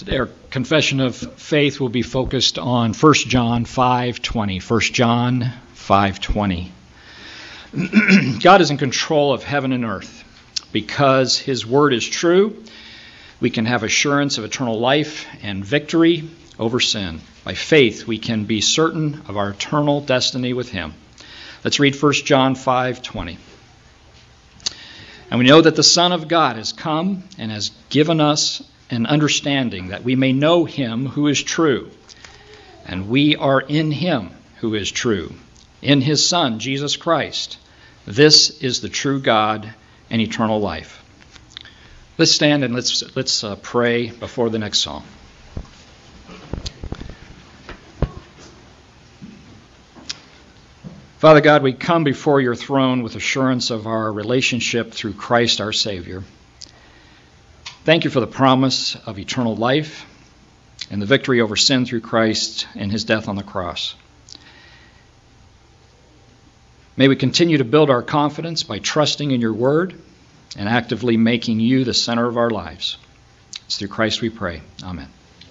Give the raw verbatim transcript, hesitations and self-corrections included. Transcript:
Our confession of faith will be focused on First John five twenty. First John five twenty. God is in control of heaven and earth. Because His word is true, we can have assurance of eternal life and victory over sin. By faith, we can be certain of our eternal destiny with Him. Let's read First John five twenty. And we know that the Son of God has come and has given us an understanding that we may know Him who is true. And we are in Him who is true, in His Son, Jesus Christ. This is the true God and eternal life. Let's stand and let's let's uh, pray before the next song. Father God, we come before your throne with assurance of our relationship through Christ our Savior. Thank you for the promise of eternal life and the victory over sin through Christ and His death on the cross. May we continue to build our confidence by trusting in your word and actively making you the center of our lives. It's through Christ we pray. Amen.